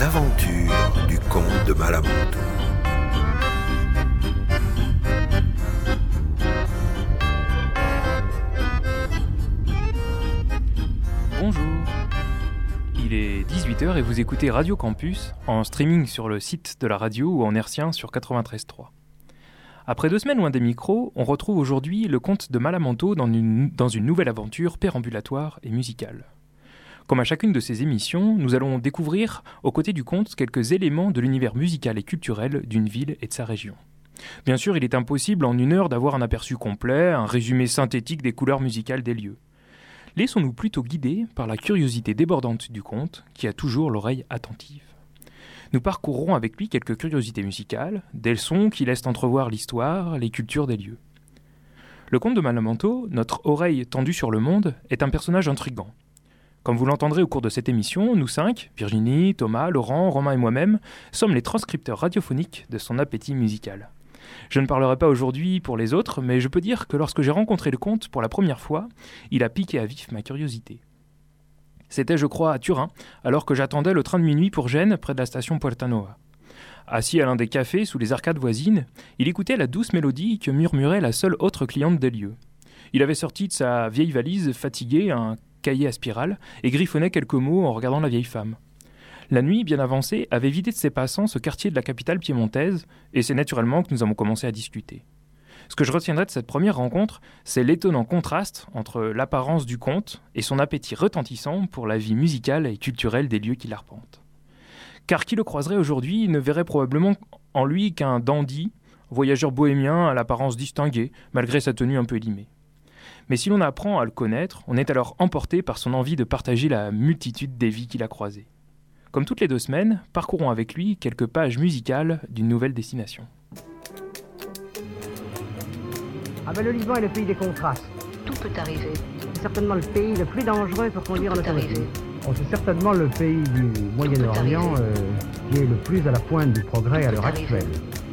Les aventures du comte de Malamanteau. Bonjour, il est 18h et vous écoutez Radio Campus en streaming sur le site de la radio ou en hertzien sur 93.3. Après 2 semaines loin des micros, on retrouve aujourd'hui le comte de Malamanteau dans une nouvelle aventure pérambulatoire et musicale. Comme à chacune de ces émissions, nous allons découvrir, aux côtés du comte, quelques éléments de l'univers musical et culturel d'une ville et de sa région. Bien sûr, il est impossible en 1 heure d'avoir un aperçu complet, un résumé synthétique des couleurs musicales des lieux. Laissons-nous plutôt guider par la curiosité débordante du comte, qui a toujours l'oreille attentive. Nous parcourrons avec lui quelques curiosités musicales, des sons qui laissent entrevoir l'histoire, les cultures des lieux. Le comte de Malamanteau, notre oreille tendue sur le monde, est un personnage intrigant. Comme vous l'entendrez au cours de cette émission, nous 5, Virginie, Thomas, Laurent, Romain et moi-même, sommes les transcripteurs radiophoniques de son appétit musical. Je ne parlerai pas aujourd'hui pour les autres, mais je peux dire que lorsque j'ai rencontré le comte pour la première fois, il a piqué à vif ma curiosité. C'était, je crois, à Turin, alors que j'attendais le train de minuit pour Gênes, près de la station Puerta Nuova. Assis à l'un des cafés sous les arcades voisines, il écoutait la douce mélodie que murmurait la seule autre cliente des lieux. Il avait sorti de sa vieille valise, fatigué, un cahier à spirale, et griffonnait quelques mots en regardant la vieille femme. La nuit, bien avancée, avait vidé de ses passants ce quartier de la capitale piémontaise, et c'est naturellement que nous avons commencé à discuter. Ce que je retiendrai de cette première rencontre, c'est l'étonnant contraste entre l'apparence du comte et son appétit retentissant pour la vie musicale et culturelle des lieux qu'il arpente. Car qui le croiserait aujourd'hui ne verrait probablement en lui qu'un dandy, voyageur bohémien à l'apparence distinguée, malgré sa tenue un peu élimée. Mais si l'on apprend à le connaître, on est alors emporté par son envie de partager la multitude des vies qu'il a croisées. Comme toutes les 2 semaines, parcourons avec lui quelques pages musicales d'une nouvelle destination. Ah ben le Liban est le pays des contrastes. Tout peut arriver. C'est certainement le pays le plus dangereux pour conduire en automobile. C'est certainement le pays du Moyen-Orient qui est le plus à la pointe du progrès à l'heure actuelle.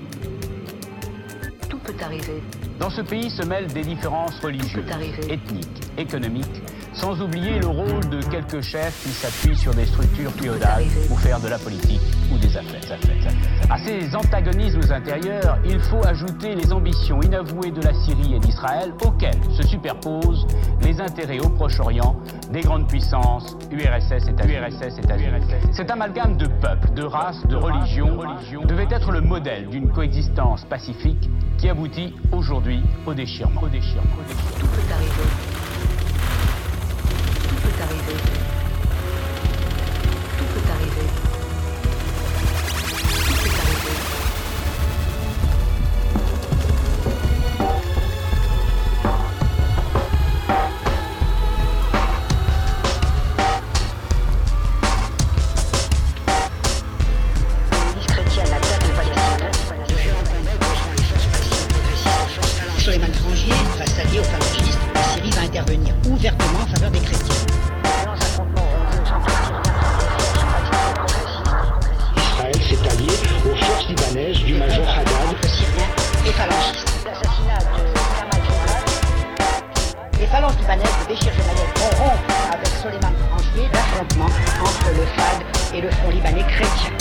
Tout peut arriver. Dans ce pays se mêlent des différences religieuses, ethniques, économiques, sans oublier le rôle de quelques chefs qui s'appuient sur des structures féodales pour faire de la politique ou des affaires. À ces antagonismes intérieurs, il faut ajouter les ambitions inavouées de la Syrie et d'Israël auxquelles se superposent les intérêts au Proche-Orient des grandes puissances URSS et États-Unis. Cet amalgame de peuples, de races, de religions devait être le modèle d'une coexistence pacifique qui aboutit aujourd'hui au déchirement. Tout peut arriver. Tout peut arriver. Tout peut arriver. Soleyman Frangier va s'allier aux phalangistes. La Syrie va intervenir ouvertement en faveur des chrétiens. Israël s'est allié aux forces libanaises du major Haddad. Le Syrien est phalangiste. L'assassinat de Kamal Joubal. Les phalanges libanaises de Béchir Gemayel vont rompre avec Soleyman Frangier l'affrontement entre le FAD et le Front libanais chrétien.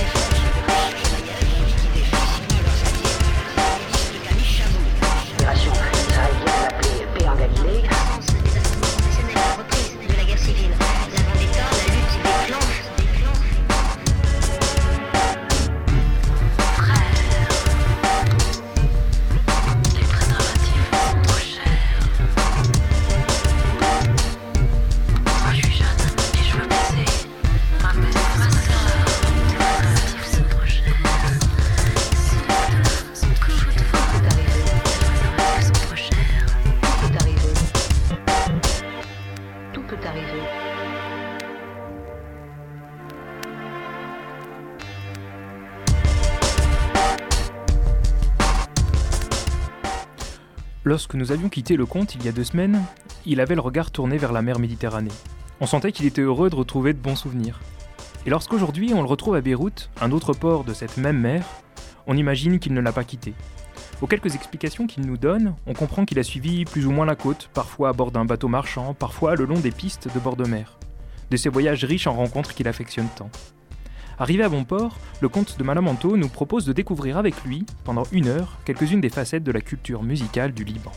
Lorsque nous avions quitté le comte il y a 2 semaines, il avait le regard tourné vers la mer Méditerranée. On sentait qu'il était heureux de retrouver de bons souvenirs. Et lorsqu'aujourd'hui on le retrouve à Beyrouth, un autre port de cette même mer, on imagine qu'il ne l'a pas quitté. Aux quelques explications qu'il nous donne, on comprend qu'il a suivi plus ou moins la côte, parfois à bord d'un bateau marchand, parfois le long des pistes de bord de mer. De ces voyages riches en rencontres qu'il affectionne tant. Arrivé à bon port, le comte de Malamanto nous propose de découvrir avec lui, pendant 1 heure, quelques-unes des facettes de la culture musicale du Liban.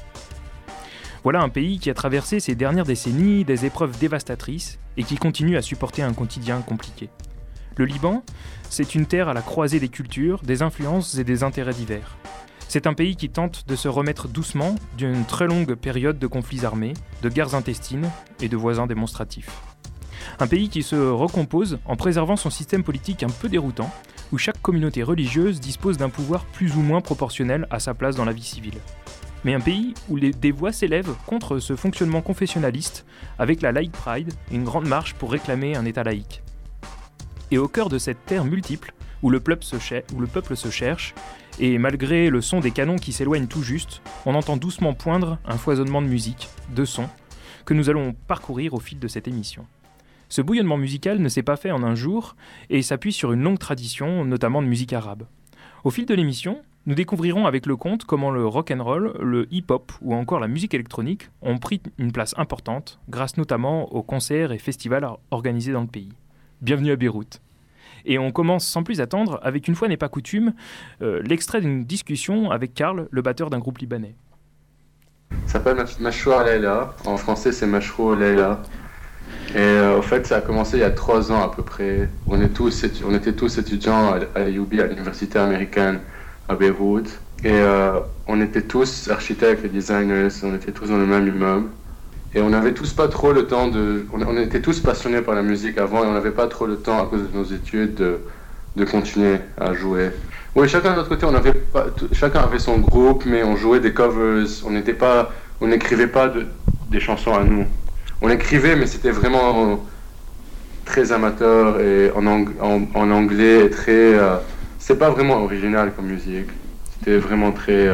Voilà un pays qui a traversé ces dernières décennies des épreuves dévastatrices et qui continue à supporter un quotidien compliqué. Le Liban, c'est une terre à la croisée des cultures, des influences et des intérêts divers. C'est un pays qui tente de se remettre doucement d'une très longue période de conflits armés, de guerres intestines et de voisins démonstratifs. Un pays qui se recompose en préservant son système politique un peu déroutant, où chaque communauté religieuse dispose d'un pouvoir plus ou moins proportionnel à sa place dans la vie civile. Mais un pays où des voix s'élèvent contre ce fonctionnement confessionnaliste, avec la Laïc Pride et une grande marche pour réclamer un État laïque. Et au cœur de cette terre multiple, où le peuple se cherche, et malgré le son des canons qui s'éloignent tout juste, on entend doucement poindre un foisonnement de musique, de sons, que nous allons parcourir au fil de cette émission. Ce bouillonnement musical ne s'est pas fait en un jour et s'appuie sur une longue tradition, notamment de musique arabe. Au fil de l'émission, nous découvrirons avec le comte comment le rock'n'roll, le hip-hop ou encore la musique électronique ont pris une place importante, grâce notamment aux concerts et festivals organisés dans le pays. Bienvenue à Beyrouth. Et on commence sans plus attendre avec, une fois n'est pas coutume, l'extrait d'une discussion avec Karl, le batteur d'un groupe libanais. Ça s'appelle Mashroua Leila, en français c'est Mashroua Leila. Et au fait ça a commencé il y a 3 ans à peu près. On était tous étudiants à l'UB, à l'université américaine à Beyrouth. Et on était tous architectes et designers, on était tous dans le même immeuble. Et on n'avait tous pas trop le temps on était tous passionnés par la musique avant et on n'avait pas trop le temps à cause de nos études de continuer à jouer. Oui, chacun de notre côté, chacun avait son groupe, mais on jouait des covers, on n'écrivait pas des chansons à nous. On écrivait, mais c'était vraiment très amateur et en anglais et très... c'est pas vraiment original comme musique. C'était vraiment très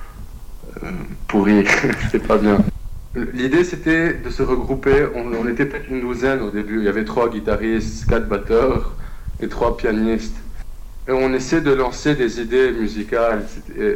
pourri, c'était pas bien. L'idée c'était de se regrouper, on était peut-être une douzaine au début, il y avait 3 guitaristes, 4 batteurs et 3 pianistes. Et on essaie de lancer des idées musicales.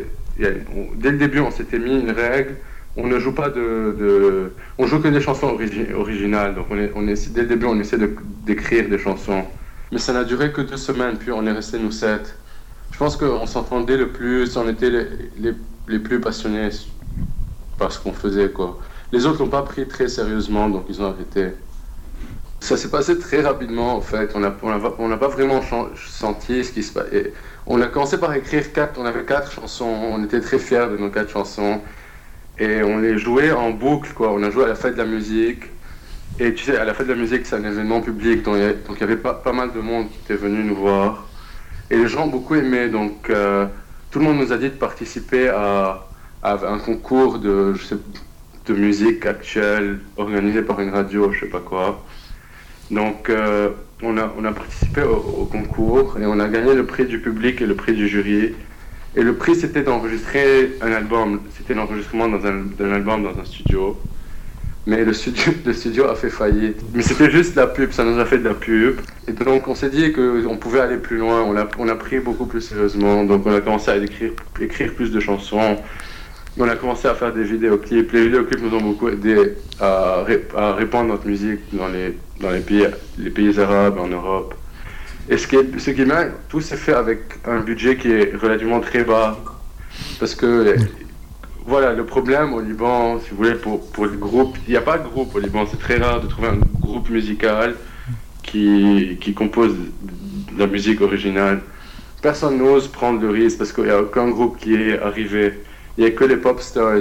Dès le début on s'était mis une règle, on ne joue pas on joue que des chansons originales, donc dès le début on essaie d'écrire des chansons. Mais ça n'a duré que 2 semaines, puis on est resté nous 7. Je pense qu'on s'entendait le plus, on était les plus passionnés par ce qu'on faisait, quoi. Les autres l'ont pas pris très sérieusement, donc ils ont arrêté. Ça s'est passé très rapidement, en fait. On n'a pas vraiment senti ce qui se passait. On a commencé par écrire on avait 4 chansons. On était très fiers de nos 4 chansons. Et on les jouait en boucle, quoi. On a joué à la fête de la musique. Et tu sais, à la fête de la musique, c'est un événement public. Donc il y avait pas mal de monde qui était venu nous voir. Et les gens ont beaucoup aimé. Donc tout le monde nous a dit de participer à un concours de musique actuelle organisé par une radio, je sais pas quoi. Donc on a participé au concours et on a gagné le prix du public et le prix du jury. Et le prix c'était d'enregistrer un album, c'était l'enregistrement d'un album dans un studio. Mais le studio a fait faillite. Mais c'était juste la pub, ça nous a fait de la pub. Et donc on s'est dit qu'on pouvait aller plus loin, on a pris beaucoup plus sérieusement. Donc on a commencé à écrire plus de chansons. On a commencé à faire des vidéoclips. Les vidéoclips nous ont beaucoup aidé à répandre notre musique dans les pays arabes, en Europe. Et ce qui est bien, tout s'est fait avec un budget qui est relativement très bas. Parce que, voilà, le problème au Liban, si vous voulez, pour le groupe, il n'y a pas de groupe au Liban. C'est très rare de trouver un groupe musical qui compose de la musique originale. Personne n'ose prendre le risque parce qu'il n'y a aucun groupe qui est arrivé. Il n'y a que les pop stars,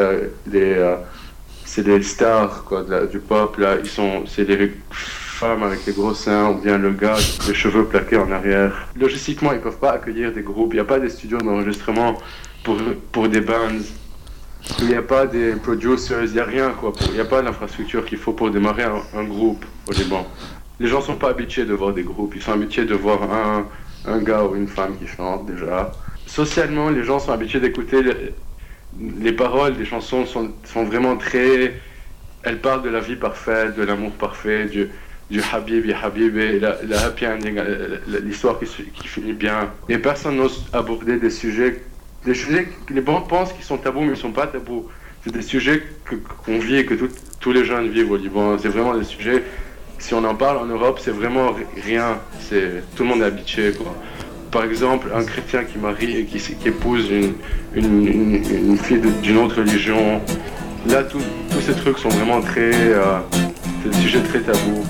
c'est des stars quoi, du pop, là, c'est des femmes avec des gros seins, ou bien le gars avec les cheveux plaqués en arrière. Logistiquement, ils ne peuvent pas accueillir des groupes, il n'y a pas des studios d'enregistrement pour des bands, il n'y a pas des producers, il n'y a rien, quoi. Il n'y a pas l'infrastructure qu'il faut pour démarrer un groupe au Liban. Les gens ne sont pas habitués de voir des groupes, ils sont habitués de voir un gars ou une femme qui chante déjà. Socialement, les gens sont habitués d'écouter les paroles des chansons sont vraiment très... Elles parlent de la vie parfaite, de l'amour parfait, du habibi, la happy ending, l'histoire qui finit bien. Et personne n'ose aborder des sujets que les gens pensent qu'ils sont tabous, mais ils ne sont pas tabous. C'est des sujets qu'on vit et que tous les jeunes vivent au Liban. C'est vraiment des sujets si on en parle en Europe, c'est vraiment rien. Tout le monde est habitué, quoi. Par exemple, un chrétien qui marie et qui épouse une fille d'une autre religion, là, tous ces trucs sont vraiment très... c'est des sujets très tabous.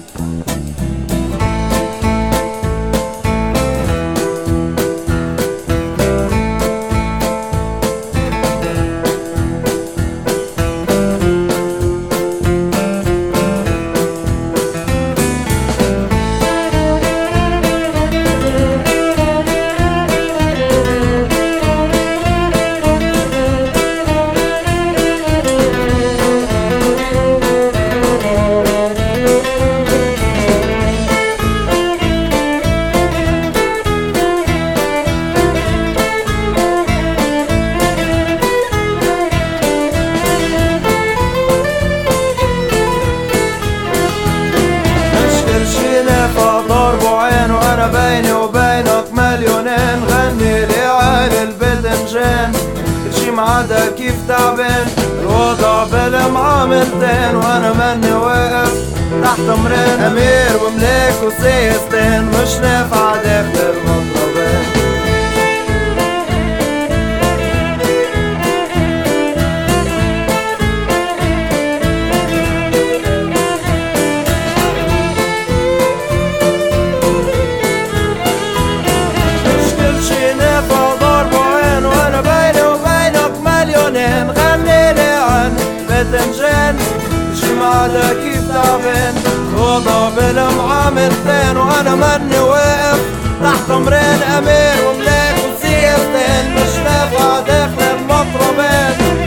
كيف تعبان الوضع بلا معاملتين وانا مني واقف تحت امرين امير وملاك وسيستين مش نافع داخل المطربين مش كل شي نافع ضرب وعين وانا بيني وبينك مليونين غني لي عن باذنجان جمعة كيف تعبان وضع بلا معاملتين وانا مني واقف تحت امرين امير وملاك وسيستين مش نافع داخل المطربين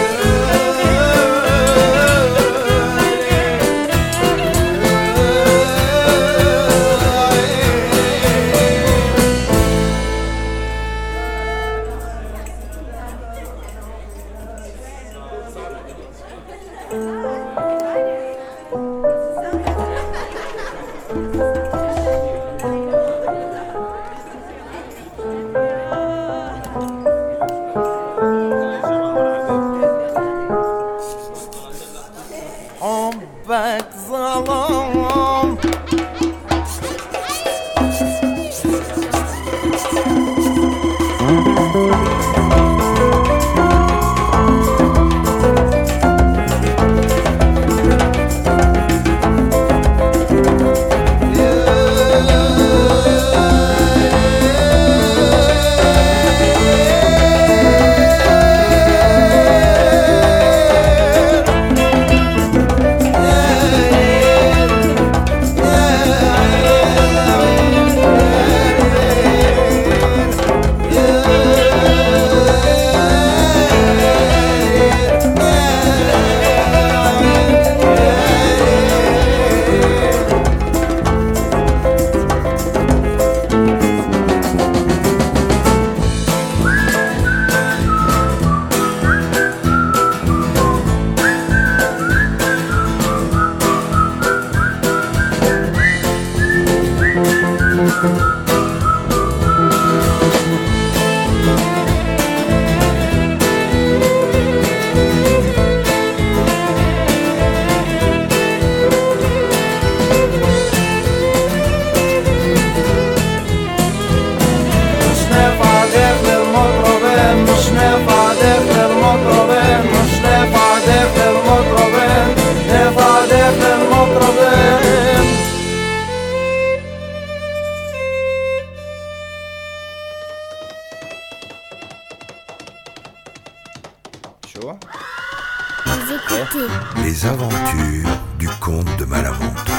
حبك ظلام Les aventures du comte de Malamonte.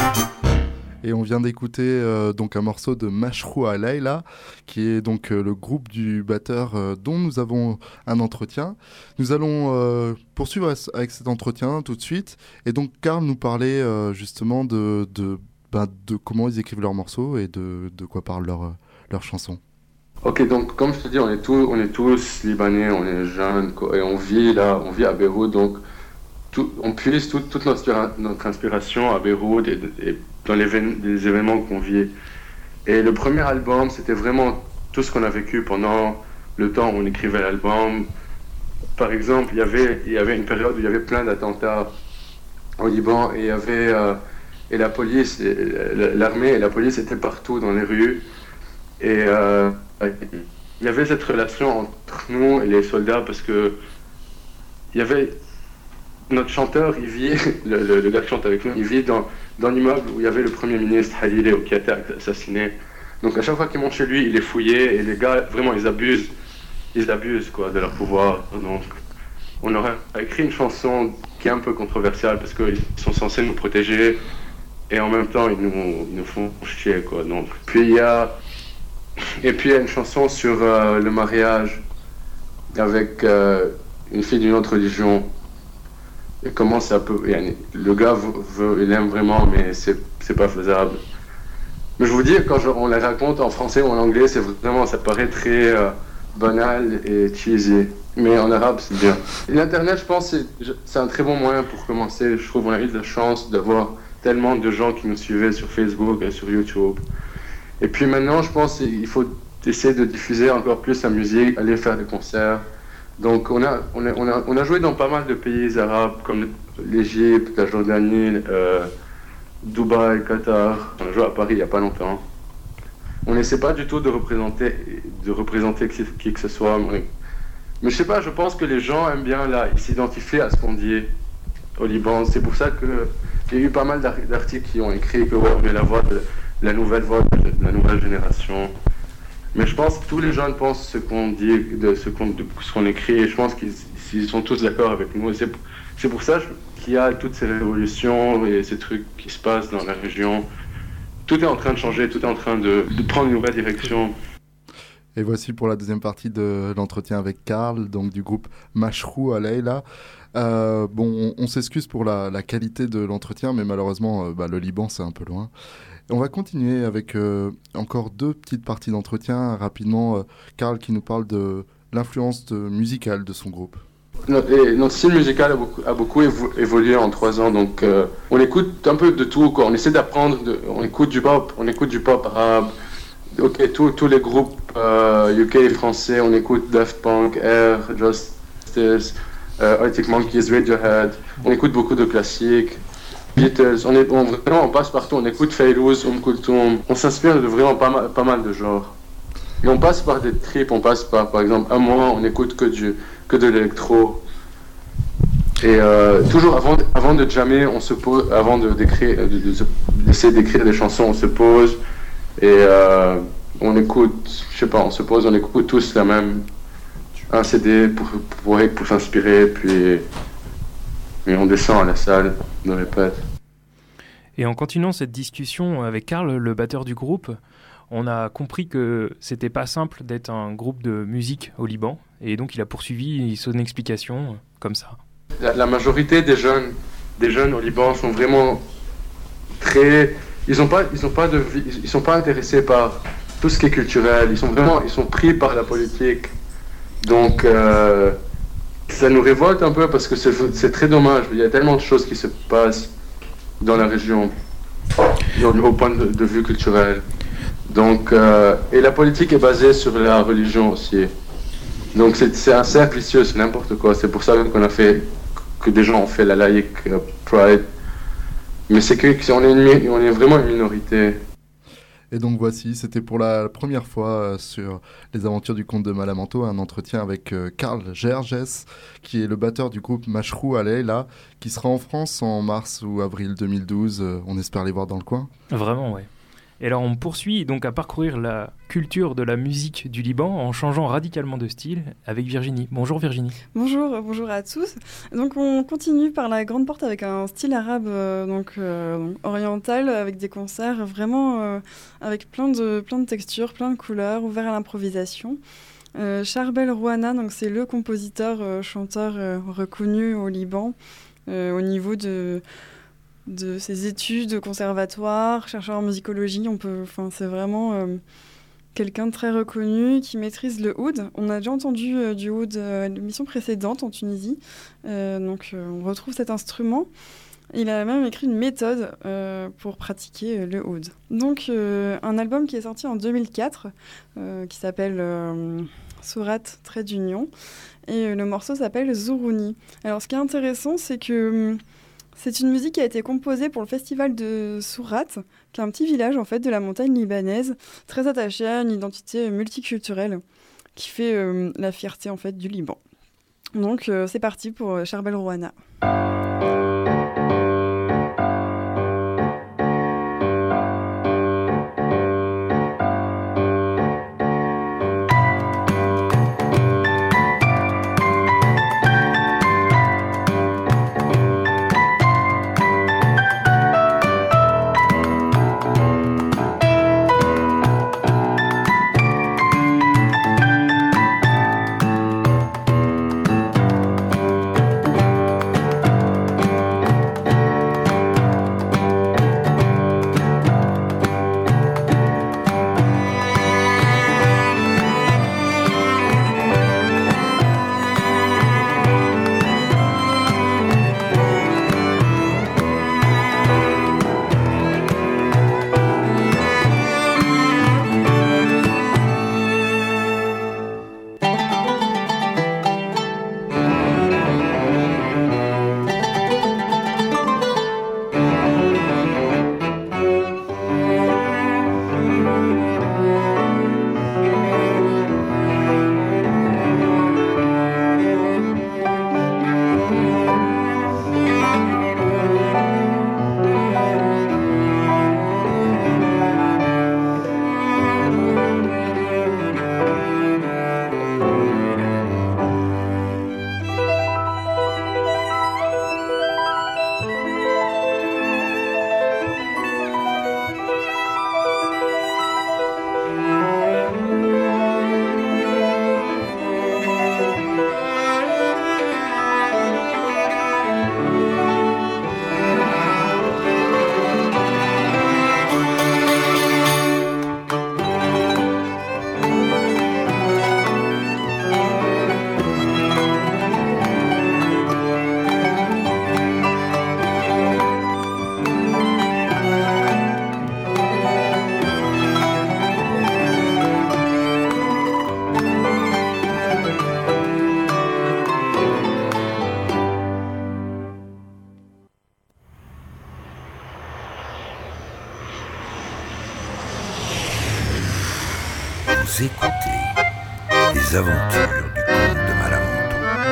Et on vient d'écouter donc un morceau de Mashroua Leila, qui est donc le groupe du batteur dont nous avons un entretien. Nous allons poursuivre avec cet entretien tout de suite. Et donc Karl nous parlait justement de comment ils écrivent leurs morceaux et de quoi parlent leurs chansons. Ok, donc comme je te dis, on est tous libanais, on est jeunes et on vit à Beyrouth, donc on puise toute notre inspiration à Beyrouth et dans les événements qu'on vit. Et le premier album, c'était vraiment tout ce qu'on a vécu pendant le temps où on écrivait l'album. Par exemple, il y avait une période où il y avait plein d'attentats au Liban et il y et la police, l'armée et la police étaient partout dans les rues. Et il y avait cette relation entre nous et les soldats parce que il y avait notre chanteur, il vit, le gars qui chante avec nous, il vit dans l'immeuble où il y avait le premier ministre Halilé qui a été assassiné. Donc à chaque fois qu'il monte chez lui, il est fouillé et les gars, vraiment, ils abusent quoi, de leur pouvoir. Donc on aurait écrit une chanson qui est un peu controversiale parce qu'ils sont censés nous protéger et en même temps ils nous font chier quoi. Donc puis il y a une chanson sur le mariage avec une fille d'une autre religion. Et comment ça peut... Le gars il aime vraiment, mais c'est pas faisable. Mais je vous dis, quand on les raconte en français ou en anglais, c'est vraiment, ça paraît très banal et cheesy. Mais en arabe, c'est bien. Et l'Internet, je pense, c'est un très bon moyen pour commencer. Je trouve qu'on a eu de la chance d'avoir tellement de gens qui nous suivaient sur Facebook et sur YouTube. Et puis maintenant, je pense qu'il faut essayer de diffuser encore plus la musique, aller faire des concerts. Donc on a joué dans pas mal de pays arabes comme l'Égypte, la Jordanie, Dubaï, Qatar. On a joué à Paris il n'y a pas longtemps. On n'essaie pas du tout de représenter qui que ce soit. Mais je sais pas, je pense que les gens aiment bien ils s'identifient à ce qu'on dit au Liban. C'est pour ça qu'il y a eu pas mal d'articles qui ont écrit que on est la voix de la nouvelle génération. Mais je pense que tous les jeunes pensent ce qu'on dit, ce qu'on écrit, et je pense qu'ils sont tous d'accord avec nous. C'est pour ça qu'il y a toutes ces révolutions et ces trucs qui se passent dans la région. Tout est en train de changer, tout est en train de prendre une nouvelle direction. Et voici pour la deuxième partie de l'entretien avec Karl, donc du groupe Mashrou Alayla. On s'excuse pour la qualité de l'entretien, mais malheureusement, le Liban, c'est un peu loin. On va continuer avec encore deux petites parties d'entretien. Rapidement, Karl qui nous parle de l'influence musicale de son groupe. Notre style musical a beaucoup évolué en 3 ans, donc on écoute un peu de tout, quoi. On essaie d'apprendre, on écoute du pop arabe, tous les groupes UK français, on écoute Daft Punk, Air, Justice, Arctic Monkeys, Radiohead, on écoute beaucoup de classiques. Beatles, on passe partout, on écoute Fayrouz, Kulthum, on s'inspire de vraiment pas mal de genres. Et on passe par des trips, on passe par exemple un mois, on écoute que de l'électro. Et toujours avant de jammer, on se pose, avant d'essayer d'écrire des chansons, on se pose et on écoute, on se pose, on écoute tous un CD pour s'inspirer, puis on descend à la salle, on répète. Et en continuant cette discussion avec Karl, le batteur du groupe, on a compris que c'était pas simple d'être un groupe de musique au Liban, et donc il a poursuivi son explication comme ça. La majorité des jeunes au Liban sont vraiment ils sont pas intéressés par tout ce qui est culturel, ils sont pris par la politique. Donc ça nous révolte un peu parce que c'est très dommage. Il y a tellement de choses qui se passent dans la région au point de vue culturel. Donc, et la politique est basée sur la religion aussi. Donc c'est un cercle vicieux, c'est n'importe quoi. C'est pour ça que des gens ont fait la laïque Pride. Mais c'est qu'on est vraiment une minorité. Et donc voici, c'était pour la première fois sur les aventures du comte de Malamanto, un entretien avec Karl Gerges, qui est le batteur du groupe Mashrou Alayla, qui sera en France en mars ou avril 2012. On espère les voir dans le coin. Vraiment, ouais. Et alors on poursuit donc à parcourir la culture de la musique du Liban en changeant radicalement de style avec Virginie. Bonjour Virginie. Bonjour à tous. Donc on continue par la grande porte avec un style arabe oriental, avec des concerts vraiment avec plein de textures, plein de couleurs, ouverts à l'improvisation. Charbel Rouhana, donc c'est le compositeur, chanteur reconnu au Liban au niveau de ses études au conservatoire, chercheur en musicologie. C'est vraiment quelqu'un de très reconnu qui maîtrise le oud. On a déjà entendu du oud à l'émission précédente en Tunisie, donc on retrouve cet instrument. Il a même écrit une méthode pour pratiquer le oud. Donc un album qui est sorti en 2004 qui s'appelle Surat Trait d'Union, et le morceau s'appelle Zourouni. Alors ce qui est intéressant, c'est que C'est une musique qui a été composée pour le festival de Sourat, qui est un petit village en fait de la montagne libanaise, très attaché à une identité multiculturelle, qui fait la fierté en fait du Liban. Donc c'est parti pour Charbel Rouhana. Vous écoutez les aventures du comte de Malamanteau.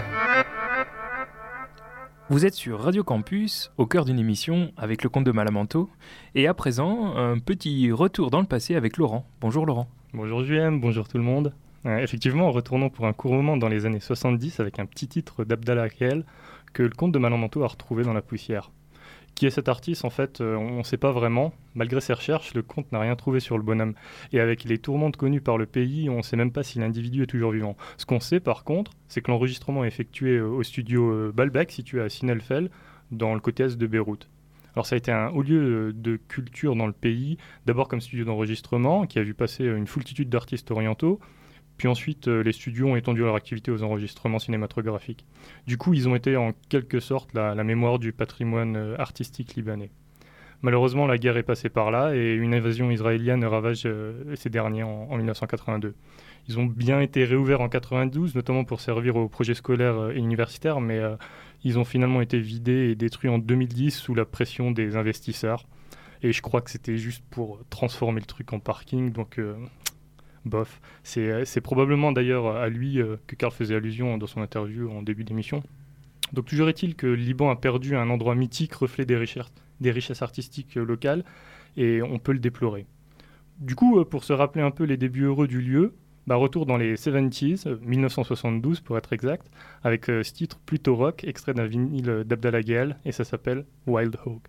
Vous êtes sur Radio Campus, au cœur d'une émission avec le comte de Malamanteau. Et à présent, un petit retour dans le passé avec Laurent. Bonjour Laurent. Bonjour JM, bonjour tout le monde. Effectivement, retournons pour un court moment dans les années 70 avec un petit titre d'Abdallah Khel que le comte de Malamanteau a retrouvé dans la poussière. Qui est cet artiste, en fait, on ne sait pas vraiment. Malgré ses recherches, le comte n'a rien trouvé sur le bonhomme. Et avec les tourmentes connues par le pays, on ne sait même pas si l'individu est toujours vivant. Ce qu'on sait par contre, c'est que l'enregistrement est effectué au studio Baalbek, situé à Sinelfel, dans le côté est de Beyrouth. Alors ça a été un haut lieu de culture dans le pays, d'abord comme studio d'enregistrement, qui a vu passer une foultitude d'artistes orientaux, puis ensuite les studios ont étendu leur activité aux enregistrements cinématographiques. Du coup, ils ont été en quelque sorte la mémoire du patrimoine artistique libanais. Malheureusement, la guerre est passée par là et une invasion israélienne ravage ces derniers en 1982. Ils ont bien été réouverts en 92, notamment pour servir aux projets scolaires et universitaires, mais ils ont finalement été vidés et détruits en 2010 sous la pression des investisseurs. Et je crois que c'était juste pour transformer le truc en parking, donc bof. C'est probablement d'ailleurs à lui que Karl faisait allusion dans son interview en début d'émission. Donc toujours est-il que le Liban a perdu un endroit mythique, reflet des richesses artistiques locales, et on peut le déplorer. Du coup, pour se rappeler un peu les débuts heureux du lieu, retour dans les 70s, 1972 pour être exact, avec ce titre plutôt rock, extrait d'un vinyle d'Abdallah Khel, et ça s'appelle Wild Hog.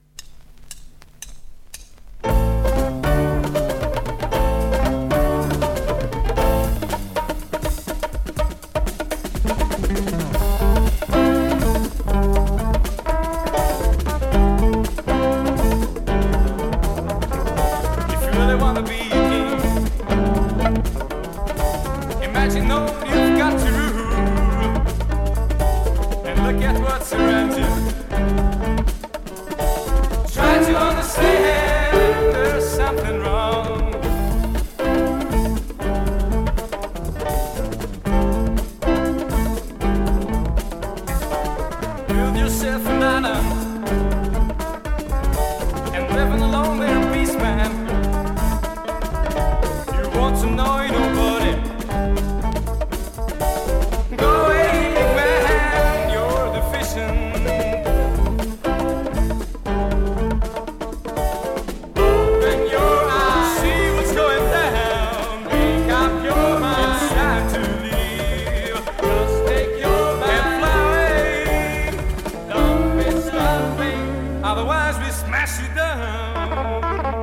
otherwise we smash you down.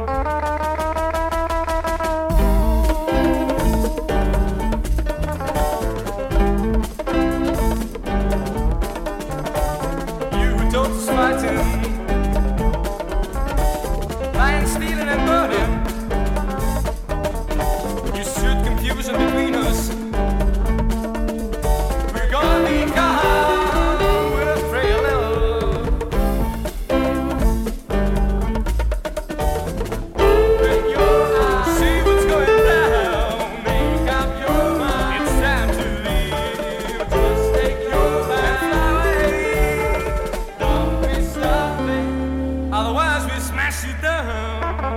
You don't fighting, lying, stealing and burning. You shoot confusion between us. We're gonna be gone with a frail love. When your eyes see what's going down, make up your mind. It's time to leave. Just take your mind away. Don't be stopping, otherwise we smash you down.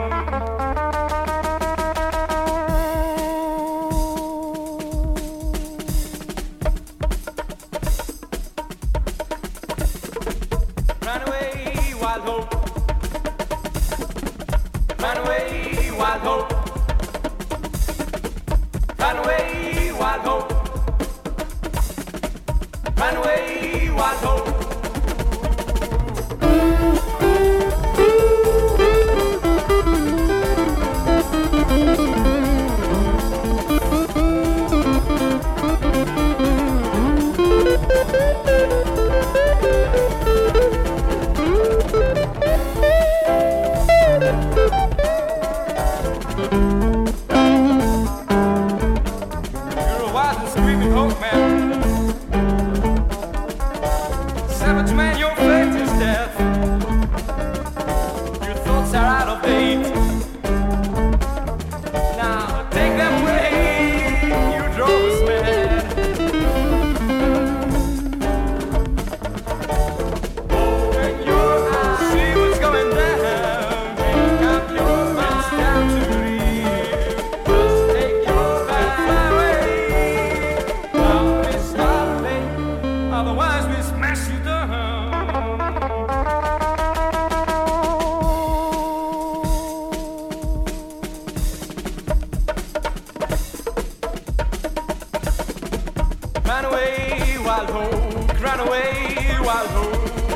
Run away, wild hope. Run away, wild hope. Run away, wild hope. Run away, wild hope. You're a wild and screaming hope man. Savage man, your fate is death. Your thoughts are out of date. Now take them away. You drove us mad. Open your eyes, see what's going down. Make up your mind, it's time to leave. Just take your back away. Don't be stopping, otherwise we smash you down. Run away, wild hope. Run away, wild hope.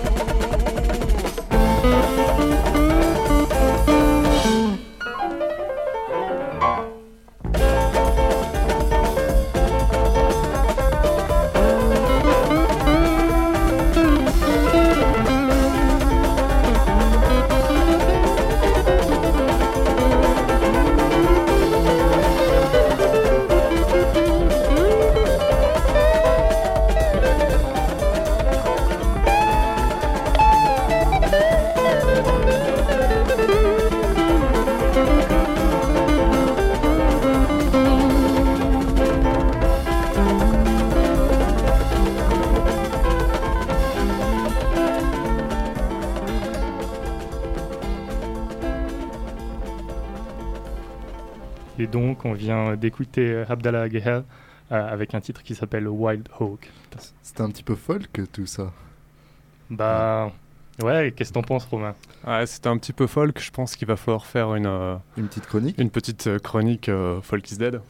Et donc, on vient d'écouter Abdallah Gehel avec un titre qui s'appelle Wild Hawk. C'était un petit peu folk tout ça. Bah, ouais, qu'est-ce que t'en penses, Romain? Ouais, c'était un petit peu folk. Je pense qu'il va falloir faire une petite chronique. Une petite chronique Folk is Dead.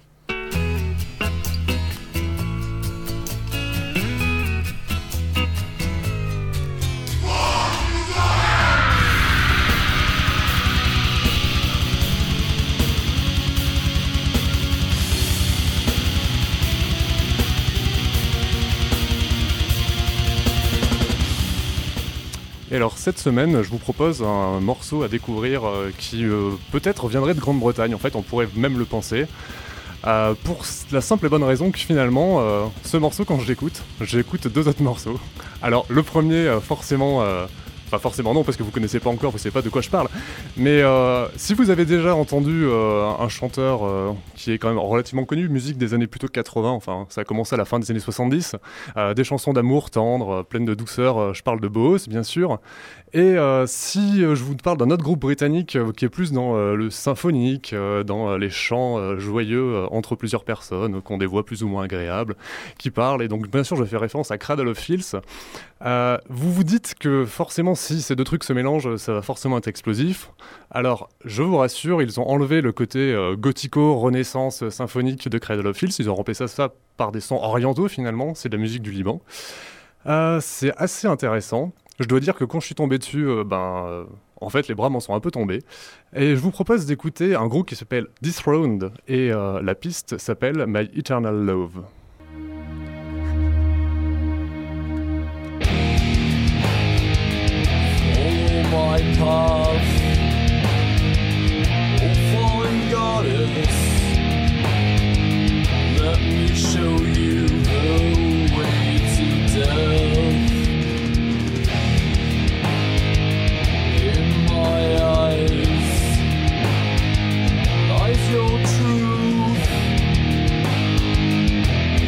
Et alors cette semaine, je vous propose un morceau à découvrir qui peut-être viendrait de Grande-Bretagne, en fait on pourrait même le penser. Pour la simple et bonne raison que finalement, ce morceau quand j'écoute deux autres morceaux. Alors le premier, pas forcément non, parce que vous connaissez pas encore, vous savez pas de quoi je parle. Mais si vous avez déjà entendu un chanteur qui est quand même relativement connu, musique des années plutôt 80, enfin ça a commencé à la fin des années 70, des chansons d'amour tendres, pleines de douceur, je parle de Boos bien sûr. Et si je vous parle d'un autre groupe britannique qui est plus dans le symphonique, dans les chants joyeux entre plusieurs personnes, qui ont des voix plus ou moins agréables, qui parlent, et donc bien sûr je fais référence à Cradle of Filth, vous vous dites que forcément si ces deux trucs se mélangent, ça va forcément être explosif. Alors je vous rassure, ils ont enlevé le côté gothico-renaissance symphonique de Cradle of Filth, ils ont remplacé ça par des sons orientaux finalement, c'est de la musique du Liban. C'est assez intéressant. Je dois dire que quand je suis tombé dessus, en fait, les bras m'en sont un peu tombés. Et je vous propose d'écouter un groupe qui s'appelle Dethroned, et la piste s'appelle My Eternal Love. My path, oh fallen goddess, let me show you the way to death. In my eyes lies your truth,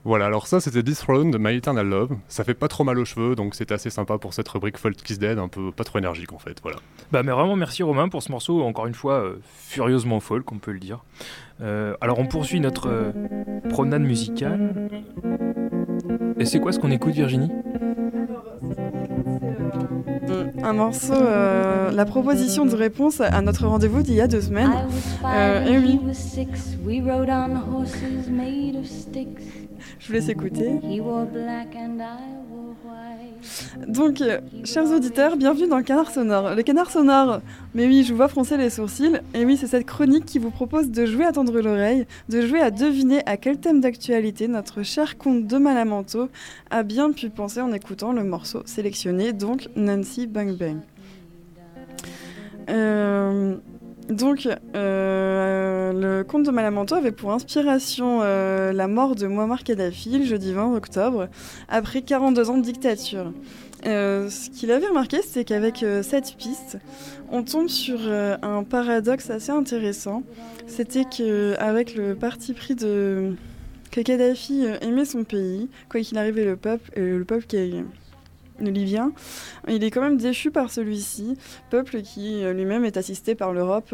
Voilà, alors ça c'était Dethroned de My Eternal Love. Ça fait pas trop mal aux cheveux, donc c'était assez sympa pour cette rubrique Folk Kiss Dead, un peu pas trop énergique en fait, voilà. Bah mais vraiment merci Romain pour ce morceau, encore une fois furieusement folk, on peut le dire. Alors on poursuit notre promenade musicale. Et c'est quoi ce qu'on écoute, Virginie ? Un morceau, la proposition de réponse à notre rendez-vous d'il y a 2 semaines. Et oui. Je vous laisse écouter. Donc, chers auditeurs, bienvenue dans le Canard Sonore. Le Canard Sonore, mais oui, je vous vois froncer les sourcils. Et oui, c'est cette chronique qui vous propose de jouer à tendre l'oreille, de jouer à deviner à quel thème d'actualité notre cher comte de Malamanteau a bien pu penser en écoutant le morceau sélectionné, donc Nancy Bang Bang. Le comte de Malamanteau avait pour inspiration la mort de Mouammar Kadhafi le jeudi 20 octobre, après 42 ans de dictature. Ce qu'il avait remarqué, c'est qu'avec cette piste, on tombe sur un paradoxe assez intéressant. C'était qu'avec le parti pris que Kadhafi aimait son pays, quoi qu'il arrive, le peuple qui est libyen, il est quand même déchu par celui-ci, peuple qui lui-même est assisté par l'Europe,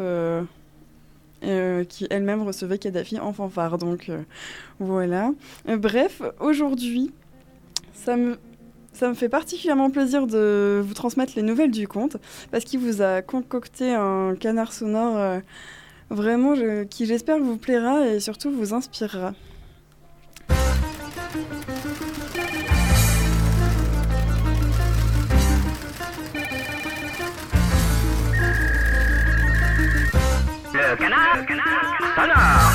qui elle-même recevait Kadhafi en fanfare. Donc voilà. Bref, aujourd'hui, ça me fait particulièrement plaisir de vous transmettre les nouvelles du comte, parce qu'il vous a concocté un canard sonore vraiment qui j'espère vous plaira et surtout vous inspirera. Le canard sonore.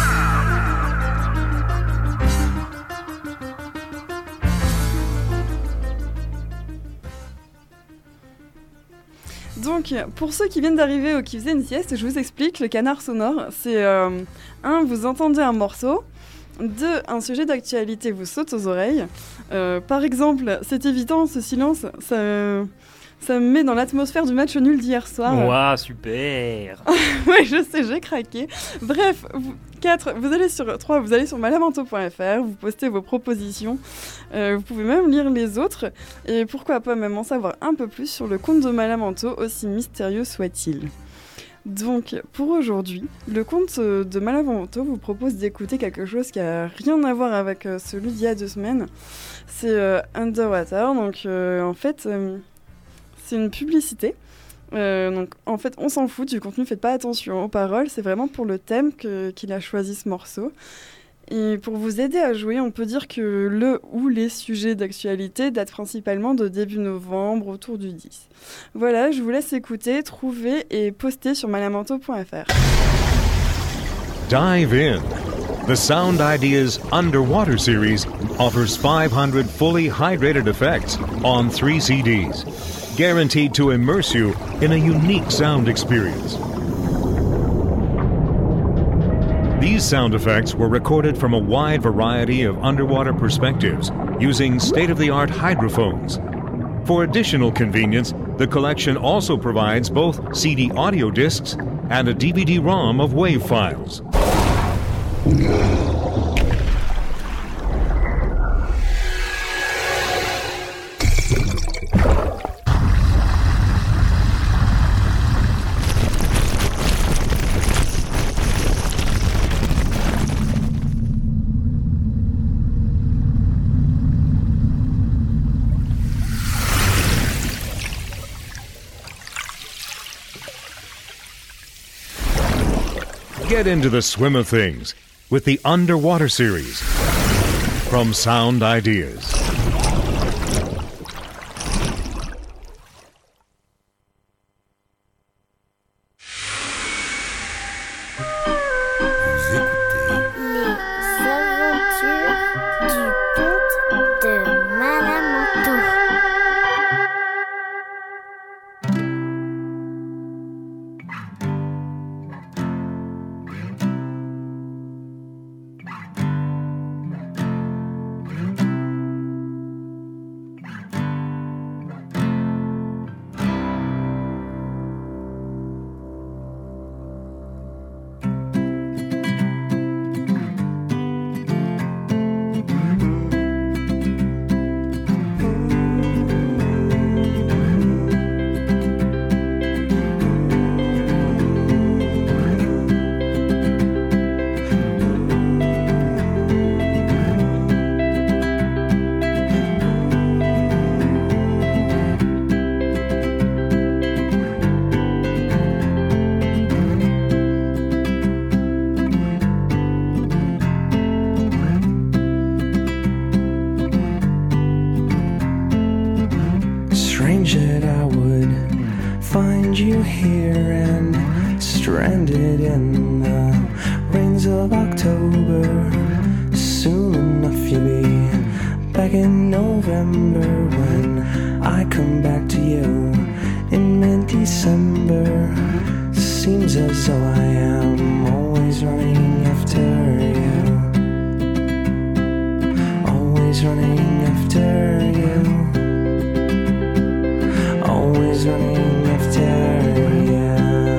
Donc, pour ceux qui viennent d'arriver ou qui faisaient une sieste, je vous explique, le canard sonore, c'est 1, vous entendez un morceau, 2, un sujet d'actualité vous saute aux oreilles. Par exemple, c'est évident, ce silence, ça me met dans l'atmosphère du match nul d'hier soir. Ouah, super. Ouais, je sais, j'ai craqué. Bref, 4, vous allez sur malamanteau.fr, vous postez vos propositions. Vous pouvez même lire les autres. Et pourquoi pas même en savoir un peu plus sur le comte de Malamanteau, aussi mystérieux soit-il. Donc, pour aujourd'hui, le comte de Malamanteau vous propose d'écouter quelque chose qui n'a rien à voir avec celui d'il y a 2 semaines. C'est Underwater. Donc, en fait... c'est une publicité, donc en fait on s'en fout du contenu, faites pas attention aux paroles, c'est vraiment pour le thème qu'il a choisi ce morceau. Et pour vous aider à jouer, on peut dire que le ou les sujets d'actualité datent principalement de début novembre, autour du 10. Voilà, je vous laisse écouter, trouver et poster sur malamanteau.fr. Dive in. The Sound Ideas Underwater series offers 500 fully hydrated effects on 3 CDs. Guaranteed to immerse you in a unique sound experience. These sound effects were recorded from a wide variety of underwater perspectives using state-of-the-art hydrophones. For additional convenience, the collection also provides both CD audio discs and a DVD-ROM of WAV files. Get into the swim of things with the Underwater series from Sound Ideas. here and stranded in the rains of October. Soon enough you'll be back in November when I come back to you in mid-December. Seems as though I am always running after you, always running after you, always running after you.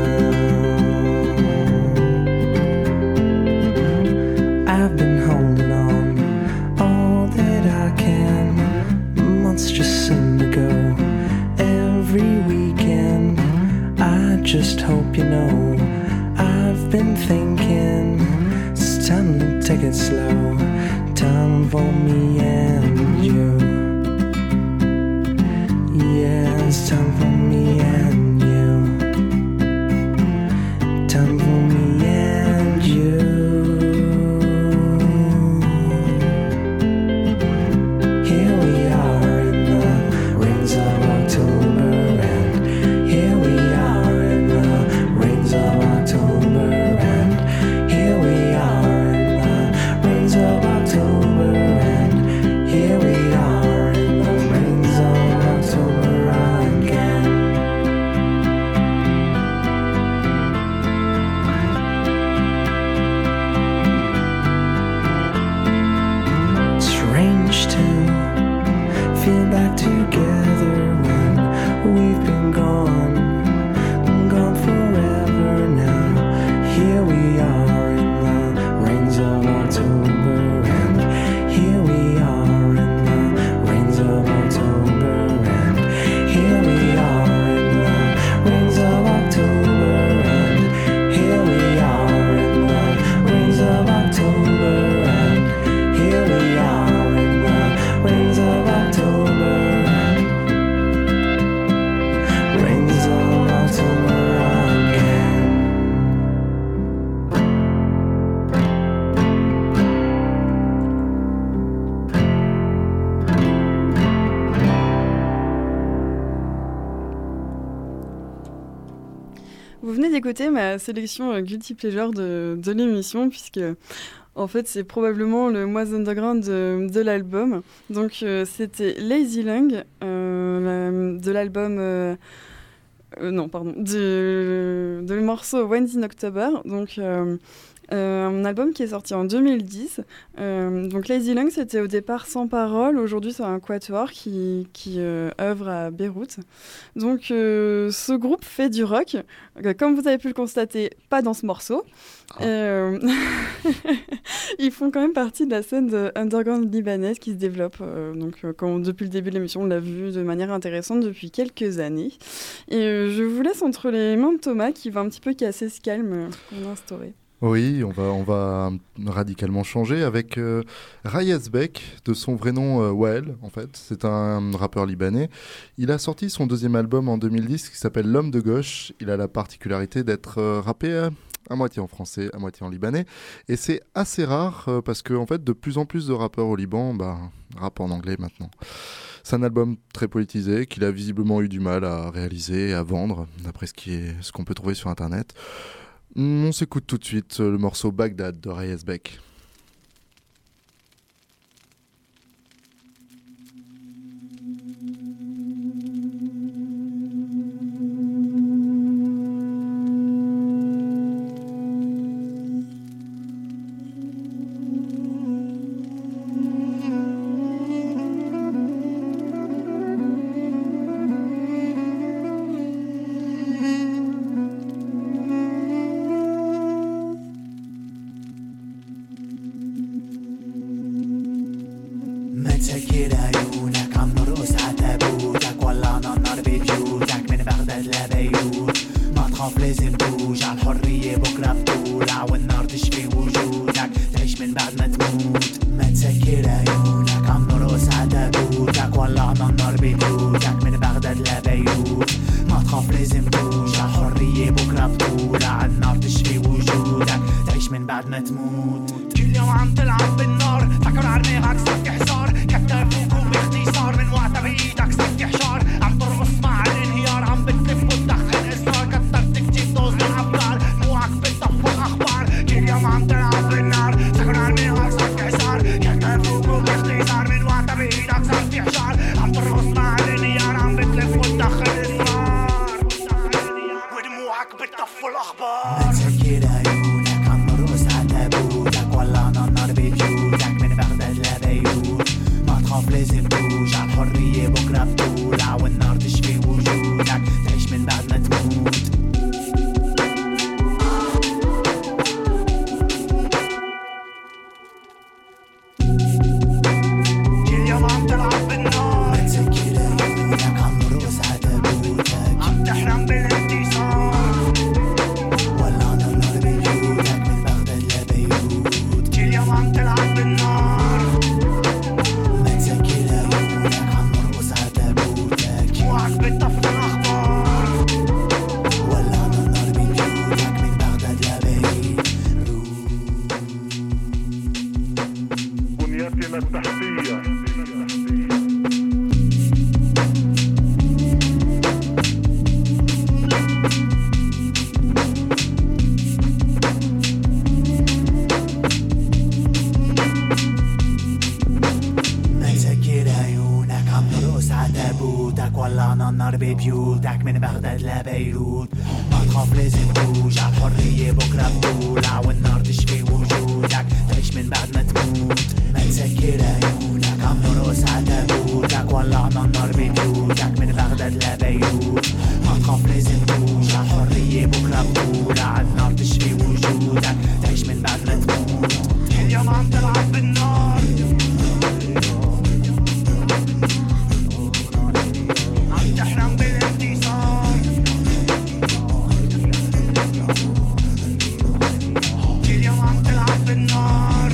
I've been holding on all that I can. Months just seem to go every weekend. I just hope you know I've been thinking it's time to take it slow. Time for me and you. Yeah, it's time for me and you. Time for me and you. Here we are in the rains of October, and here we are in the rains of October, and here we are in the rains of October, and here we are in the rains of October again. Strange to feel back together when we've been gone forever now. Here we are in the rains of October, and here we are in the rains of October, and here we are in the rains of October, and here we are in the rains of October, and here we are in the rains of October, and rains of October again. Vous venez d'écouter ma sélection Guilty Pleasure de l'émission, puisque en fait c'est probablement le moins underground de l'album. Donc c'était Lazy Lung de l'album... de morceau When's in October. Donc un album qui est sorti en 2010. Donc Lazy Lung, c'était au départ sans parole. Aujourd'hui, c'est un quatuor qui œuvre à Beyrouth. Donc ce groupe fait du rock. Comme vous avez pu le constater, pas dans ce morceau. Ils font quand même partie de la scène de underground libanaise qui se développe. Depuis le début de l'émission, on l'a vu de manière intéressante depuis quelques années. Et je vous laisse entre les mains de Thomas qui va un petit peu casser ce calme qu'on a instauré. Oui, on va radicalement changer avec Rayez Bek, de son vrai nom Wael, en fait. C'est un rappeur libanais. Il a sorti son deuxième album en 2010 qui s'appelle L'Homme de Gauche. Il a la particularité d'être rappé à moitié en français, à moitié en libanais. Et c'est assez rare parce que en fait, de plus en plus de rappeurs au Liban rappent en anglais maintenant. C'est un album très politisé qu'il a visiblement eu du mal à réaliser et à vendre, d'après ce qu'on peut trouver sur Internet. On s'écoute tout de suite le morceau Bagdad de Rayez Bek. عم ترقص مع الانهيار عم بتلف وتدخن اصرار كتر عم تلعب بالنار سكن على الميغاك صار في حصار يحتفوك باختصار من وقتها بإيدك صار في حشار عم ترقص مع الانيار عم بتلف وتدخل النار ودموعك بتطفي الأخبار ما تسكر عيونك عم نرقص عتابوتك ولعنا النار ببيوتك من بغداد لبيروت ما تخاف لازم توجع الحرية بكرة بتولع والنار تشفي وجودك تعيش من بعد ما تموت كل يوم عم تلعب بالنار ما تسكر عيونك عم نرقص عتابوتك عم تحلم بالانتصار ولعنا النار ببيوتك من بغداد لبيروت كل يوم عم تلعب بالنار ما تسكر عيونك عم نرقص عتابوتك وعك بتطفي الأخبار ولعنا النار ببيوتك من بغداد لبيروت بنيتنا التحتية ما تسكر عيونك عم نرقص عتابوتك ولعنا النار ببيوتك من بغداد لبيروت ما تخاف لازم توجع الحرية بكرة بتولع والنار تشفي وجودك تعيش من بعد ما تموت ما تسكر عيونك عم نرقص عتابوتك ولعنا النار ببيوتك من بغداد لبيروت ما تخاف لازم توجع الحرية بكرة بتولع النار تشفي وجودك تعيش من بعد ما تموت كل يوم عم تلعب بالنار عم تحلم بالانتصار كل يوم عم تلعب بالنار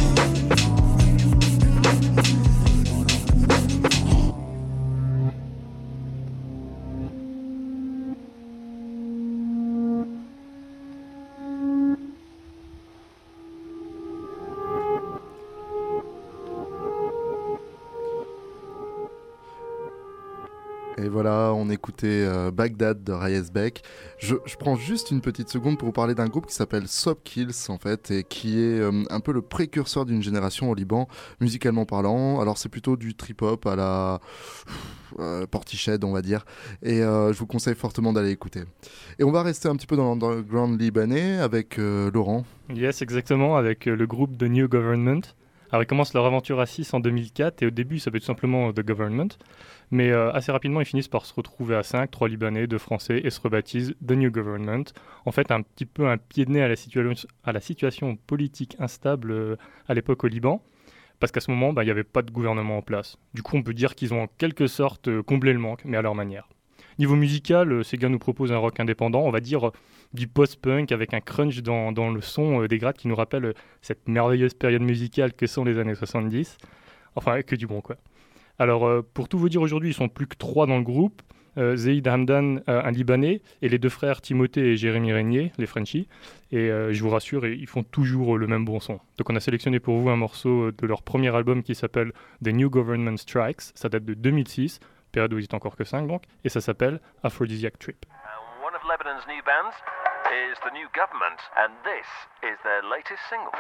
Et voilà, on écoutait Bagdad de Reyes Beck. Je prends juste une petite seconde pour vous parler d'un groupe qui s'appelle Soapkills en fait, et qui est un peu le précurseur d'une génération au Liban, musicalement parlant. Alors c'est plutôt du trip-hop à la Portiched on va dire, et je vous conseille fortement d'aller écouter. Et on va rester un petit peu dans l'underground libanais avec Laurent. Yes, exactement, avec le groupe The New Government. Alors ils commencent leur aventure à 6 en 2004 et au début ça peut tout simplement The Government, mais assez rapidement ils finissent par se retrouver à 5, 3 Libanais, 2 Français et se rebaptisent The New Government. En fait un petit peu un pied de nez à la situation politique instable à l'époque au Liban, parce qu'à ce moment il n'y avait pas de gouvernement en place. Du coup on peut dire qu'ils ont en quelque sorte comblé le manque, mais à leur manière. Niveau musical, ces gars nous proposent un rock indépendant, on va dire du post-punk avec un crunch dans le son des grattes qui nous rappelle cette merveilleuse période musicale que sont les années 70. Enfin, que du bon, quoi. Alors, pour tout vous dire, aujourd'hui, ils sont plus que 3 dans le groupe. Zeid Hamdan, un Libanais, et les 2 frères Timothée et Jérémy Régnier, les Frenchies. Et je vous rassure, ils font toujours le même bon son. Donc on a sélectionné pour vous un morceau de leur premier album qui s'appelle The New Government Strikes. Ça date de 2006. Période où ils étaient encore que 5 donc, et ça s'appelle Aphrodisiac Trip. One of Lebanon's new bands is The New Government, and this is their latest single.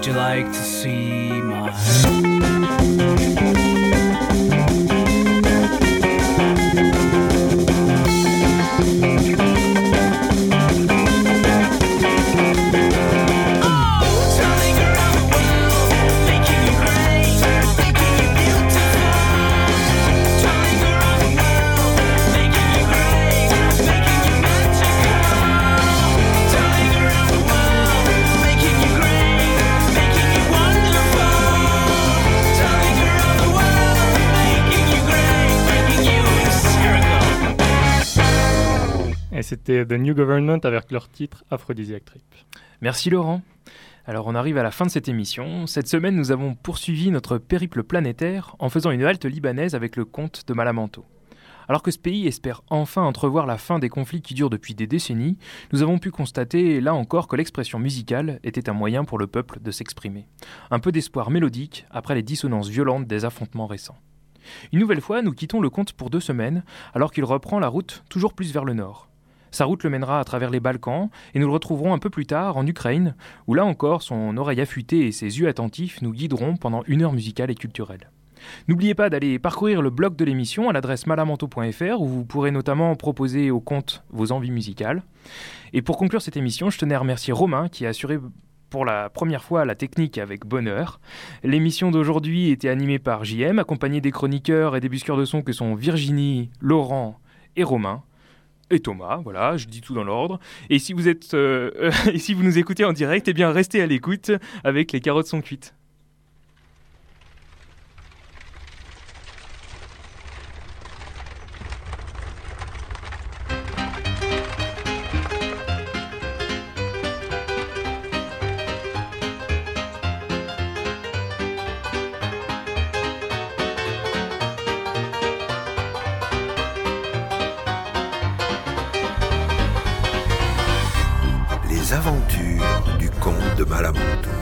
Would you like to see my... Et c'était The New Government avec leur titre Aphrodisiac Trip. Merci Laurent. Alors on arrive à la fin de cette émission. Cette semaine, nous avons poursuivi notre périple planétaire en faisant une halte libanaise avec le comte de Malamanto. Alors que ce pays espère enfin entrevoir la fin des conflits qui durent depuis des décennies, nous avons pu constater là encore que l'expression musicale était un moyen pour le peuple de s'exprimer. Un peu d'espoir mélodique après les dissonances violentes des affrontements récents. Une nouvelle fois, nous quittons le comte pour 2 semaines, alors qu'il reprend la route toujours plus vers le nord. Sa route le mènera à travers les Balkans et nous le retrouverons un peu plus tard en Ukraine, où là encore son oreille affûtée et ses yeux attentifs nous guideront pendant 1 heure musicale et culturelle. N'oubliez pas d'aller parcourir le blog de l'émission à l'adresse malamanto.fr où vous pourrez notamment proposer au comte vos envies musicales. Et pour conclure cette émission, je tenais à remercier Romain qui a assuré pour la première fois la technique avec bonheur. L'émission d'aujourd'hui était animée par JM, accompagné des chroniqueurs et des busqueurs de son que sont Virginie, Laurent et Romain. Et Thomas, voilà, je dis tout dans l'ordre. Et si vous êtes, et si vous nous écoutez en direct, eh bien restez à l'écoute avec Les Carottes sont cuites. Les aventures du comte de Malamanto.